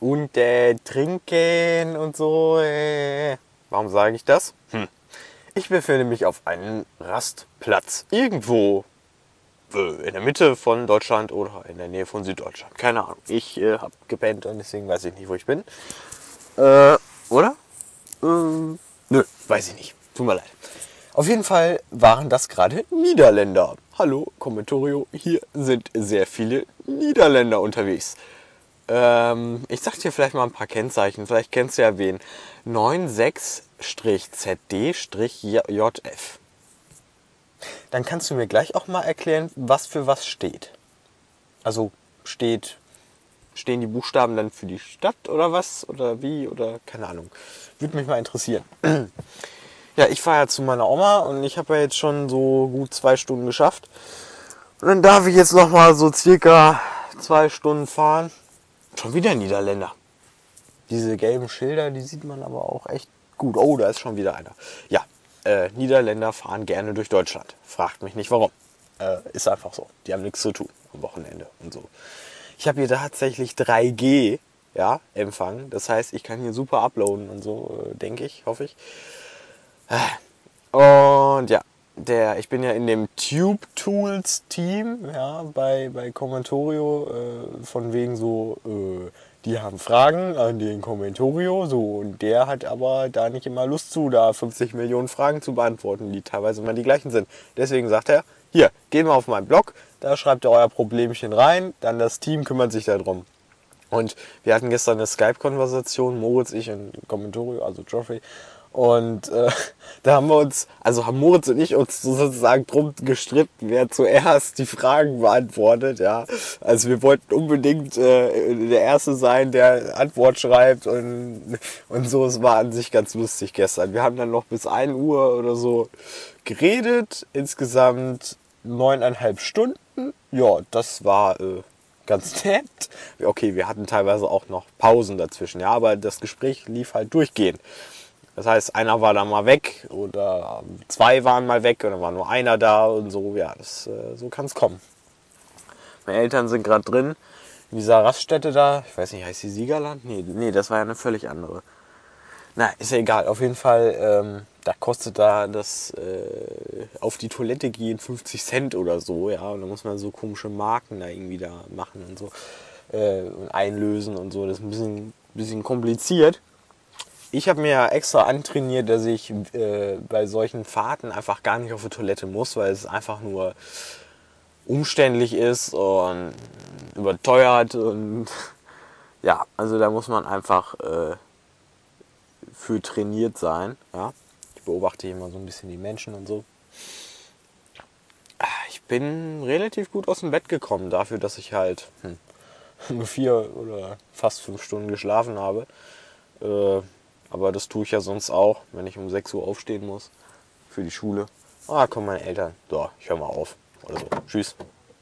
und trinken und so. Warum sage ich das? Ich befinde mich auf einem Rastplatz. Irgendwo in der Mitte von Deutschland oder in der Nähe von Süddeutschland. Keine Ahnung. Ich habe gepennt und deswegen weiß ich nicht, wo ich bin. Oder? Nö, weiß ich nicht. Tut mir leid. Auf jeden Fall waren das gerade Niederländer. Hallo, Kommentorio. Hier sind sehr viele Niederländer unterwegs. Ich sag dir vielleicht mal ein paar Kennzeichen. Vielleicht kennst du ja wen. 96-ZD-JF. Dann kannst du mir gleich auch mal erklären, was für was steht. Also stehen die Buchstaben dann für die Stadt oder was? Oder wie? Oder keine Ahnung. Würde mich mal interessieren. Ja, ich fahre ja zu meiner Oma und ich habe ja jetzt schon so gut 2 Stunden geschafft. Und dann darf ich jetzt noch mal so circa 2 Stunden fahren. Schon wieder Niederländer. Diese gelben Schilder, die sieht man aber auch echt gut. Oh, da ist schon wieder einer. Ja, Niederländer fahren gerne durch Deutschland. Fragt mich nicht warum. Ist einfach so. Die haben nichts zu tun am Wochenende und so. Ich habe hier tatsächlich 3G, ja, Empfang. Das heißt, ich kann hier super uploaden und so, denke ich, hoffe ich. Und ja, ich bin ja in dem Tube Tools Team, ja, bei Commentorio, von wegen so, die haben Fragen an den Commentorio, so, und der hat aber da nicht immer Lust zu, da 50 Millionen Fragen zu beantworten, die teilweise immer die gleichen sind. Deswegen sagt er, hier, geht mal auf meinen Blog, da schreibt ihr euer Problemchen rein, dann das Team kümmert sich darum. Und wir hatten gestern eine Skype-Konversation, Moritz, ich und Commentorio, also Geoffrey. Und da haben Moritz und ich uns sozusagen drum gestritten, wer zuerst die Fragen beantwortet. Ja, also wir wollten unbedingt der Erste sein, der Antwort schreibt und so. Es war an sich ganz lustig gestern. Wir haben dann noch bis 1 Uhr oder so geredet, insgesamt 9,5 Stunden. Ja, das war ganz nett. Okay, wir hatten teilweise auch noch Pausen dazwischen, ja, aber das Gespräch lief halt durchgehend. Das heißt, einer war dann mal weg oder 2 waren mal weg und dann war nur einer da und so. Ja, so kann es kommen. Meine Eltern sind gerade drin in dieser Raststätte da. Ich weiß nicht, heißt die Siegerland? Nee, das war ja eine völlig andere. Na, ist ja egal. Auf jeden Fall, da kostet da das auf die Toilette gehen 50 Cent oder so. Ja, und da muss man so komische Marken da irgendwie da machen und so und einlösen und so. Das ist ein bisschen kompliziert. Ich habe mir ja extra antrainiert, dass ich bei solchen Fahrten einfach gar nicht auf die Toilette muss, weil es einfach nur umständlich ist und überteuert und ja, also da muss man einfach für trainiert sein. Ja? Ich beobachte hier mal so ein bisschen die Menschen und so. Ich bin relativ gut aus dem Bett gekommen dafür, dass ich halt nur 4 oder fast 5 Stunden geschlafen habe. Aber das tue ich ja sonst auch, wenn ich um 6 Uhr aufstehen muss für die Schule. Ah, kommen meine Eltern. So, ich höre mal auf. Oder so. Tschüss.